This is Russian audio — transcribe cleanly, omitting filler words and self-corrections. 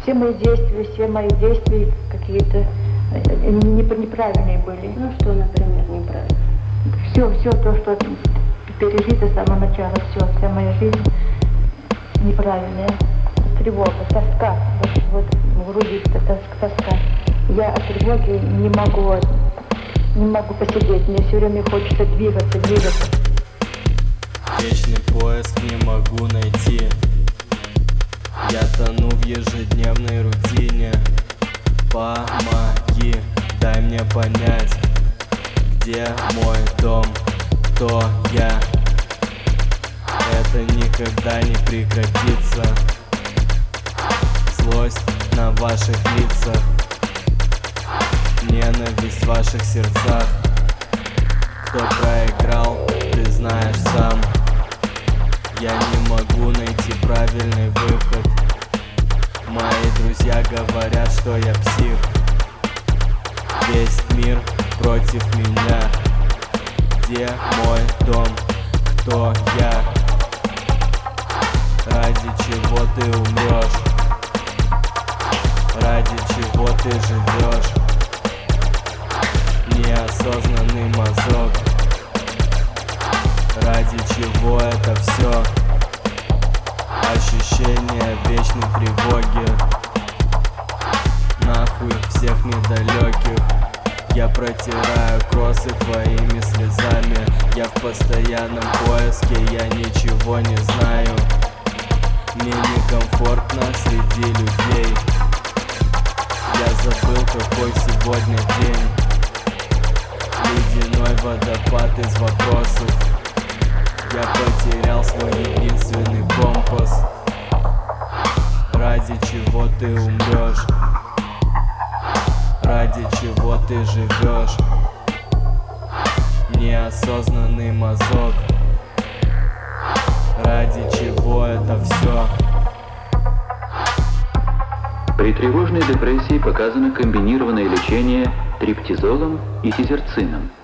все мои действия какие-то неправильные были. Ну что, например, неправильно? Все то, что пережито с самого начала, вся моя жизнь неправильная. Тревога, тоска, вот в груди тоска. Я от тревоги не могу посидеть, мне все время хочется двигаться. Вечный поиск не могу найти. Я тону в ежедневной рутине. Помоги, дай мне понять, где мой дом, кто я. Это никогда не прекратится. Злость на ваших лицах, ненависть в ваших сердцах. Кто проиграл, ты знаешь сам. Я не могу найти правильный выход. Мои друзья говорят, что я псих. Весь мир против меня. Где мой дом? Кто я? Ради чего ты умрешь? Ради чего ты живешь? Неосознанный мазок. Ради чего это все? Ощущение вечной тревоги. Нахуй всех недалеких. Я протираю кроссы твоими слезами. Я в постоянном поиске, я ничего не знаю. Мне некомфортно среди людей. Я забыл, какой сегодня день. Ледяной водопад из вопросов. Я потерял свой единственный компас. Ради чего ты умрешь? Ради чего ты живешь? Неосознанный мазок. Ради чего это все? При тревожной депрессии показано комбинированное лечение триптизолом и тизерцином.